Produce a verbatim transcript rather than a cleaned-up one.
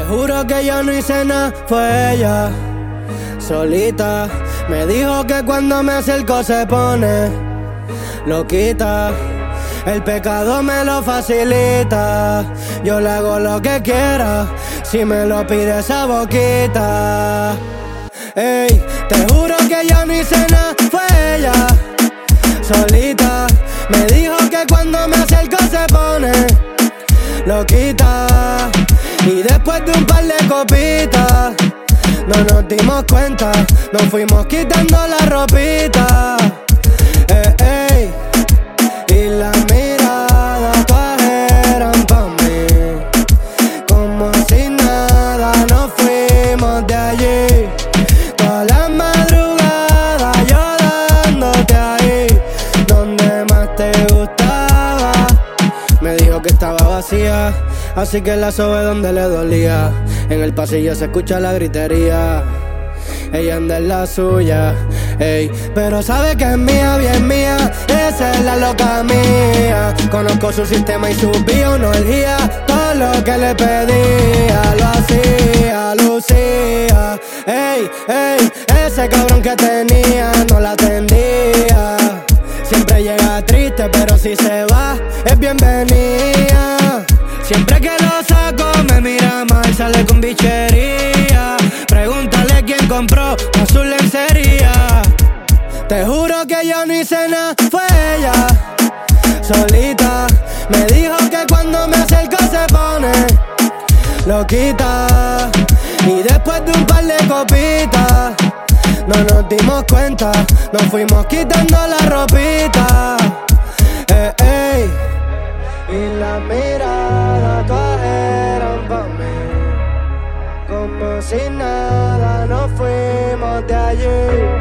juro que yo no hice nada, fue ella, solita. Me dijo que cuando me acerco se pone loquita. El pecado me lo facilita. Yo le hago lo que quiera si me lo pide esa boquita. Ey, te juro que yo no hice nada, fue ella, solita. Me dijo que cuando me acerco se pone loquita. Y después de un par de copitas no nos dimos cuenta, nos fuimos quitando la ropita. Eh, ey, y las miradas todas eran pa' mí. Como si nada nos fuimos de allí. Toda la madrugada yo dándote ahí donde más te gustaba. Me dijo que estaba vacía, así que la sobe donde le dolía. En el pasillo se escucha la gritería. Ella anda en la suya, ey, pero sabe que es mía, bien mía. Esa es la loca mía. Conozco su sistema y su bioenergía. Todo lo que le pedía lo hacía, lucía. Ey, ey, ese cabrón que tenía no la atendía. Siempre llega triste, pero si se va es bienvenida. Siempre que lo saco me mira mal, sale con bichería. Pregúntale quién compró con su lencería. Te juro que yo no hice nada, fue ella, solita. Me dijo que cuando me acerco se pone loquita. Y después de un par de copitas no nos dimos cuenta, nos fuimos quitando la ropita. Eh, ey, y la mirada todas eran pa' mí. Como si nada nos fuimos de allí.